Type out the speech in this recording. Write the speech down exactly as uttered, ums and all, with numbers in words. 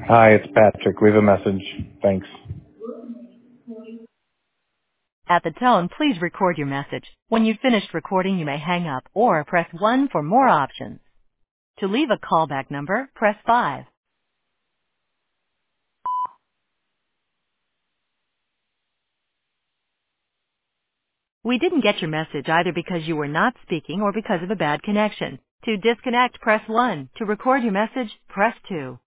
Hi, it's Patrick. Leave a message. Thanks. At the tone, please record your message. When you've finished recording, you may hang up or press one for more options. To leave a callback number, press five. We didn't get your message either because you were not speaking or because of a bad connection. To disconnect, press one. To record your message, press two.